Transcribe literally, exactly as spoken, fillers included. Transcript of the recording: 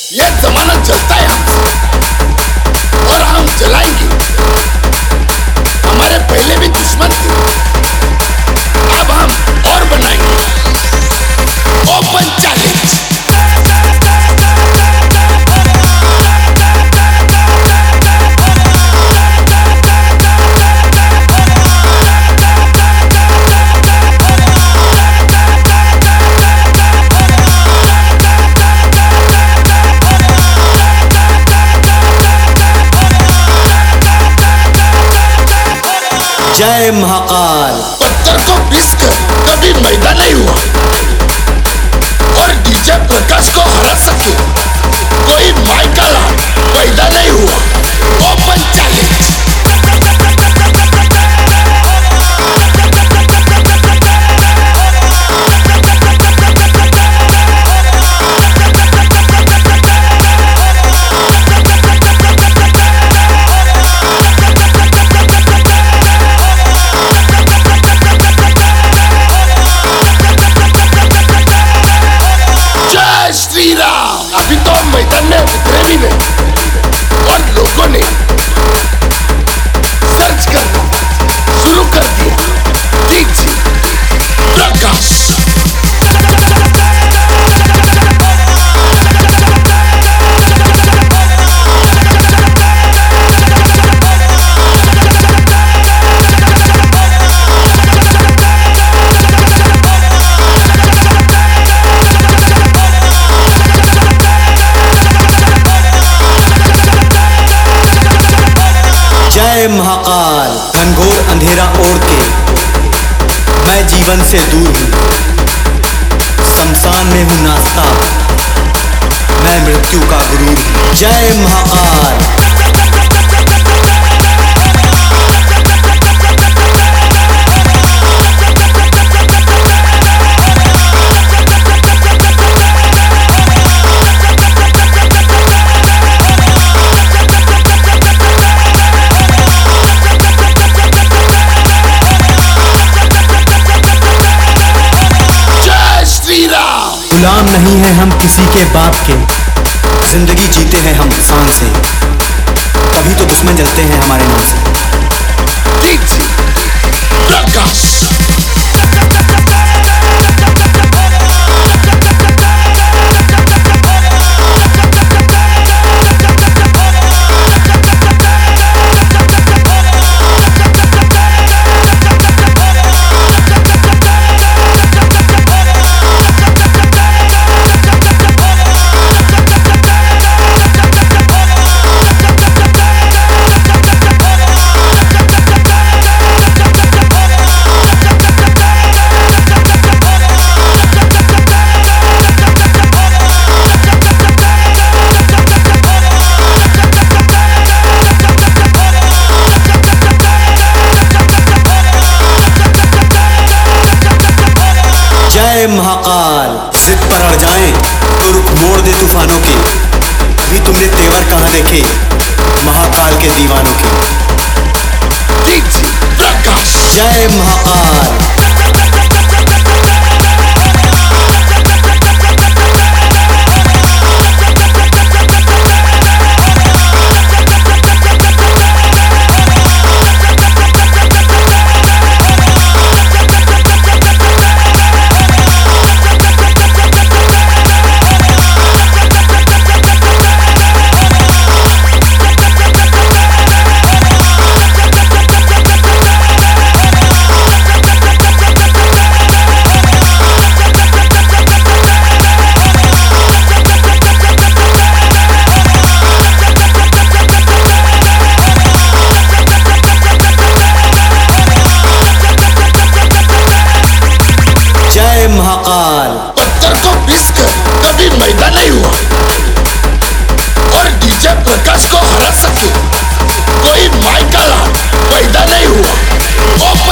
ये जमाना चलता है हमसे और हम चलाएंगे। हमारे पहले भी दुश्मन थे, अब हम और बनाएंगे। Open challenge. जय महाकाल। पत्थर को पीसकर कभी मैदा नहीं हुआ और डीजे प्रकाश को हरा सके कोई माई का लाल पैदा नहीं हुआ। Open challenge. अभी तो मैदान में उतरे भी नहीं और लोगों ने सर्च करना शुरू कर दिया। डीजे प्रकाश। जय महाकाल। घनघोर अंधेरा ओढ़ के मैं जीवन से दूर हूँ, शमशान में हूँ नाचता, मैं मृत्यु का गुरूर हूँ। जय महाकाल। गुलाम नहीं है हम किसी के बाप के, जिंदगी जीते हैं हम शान से, तभी तो दुश्मन जलते हैं हमारे नाम से। डीजे प्रकाश। जय महाकाल। जिद पर अड़ जाएं तो रुख मोड़ दे तूफानों के, भी तुमने तेवर कहाँ देखे महाकाल के दीवानों के। डीजे प्रकाश। जय महाकाल। महाकाल। पत्थर को पीसकर कभी मैदा नहीं हुआ और डीजे प्रकाश को हरा सके कोई माई का लाल पैदा नहीं हुआ।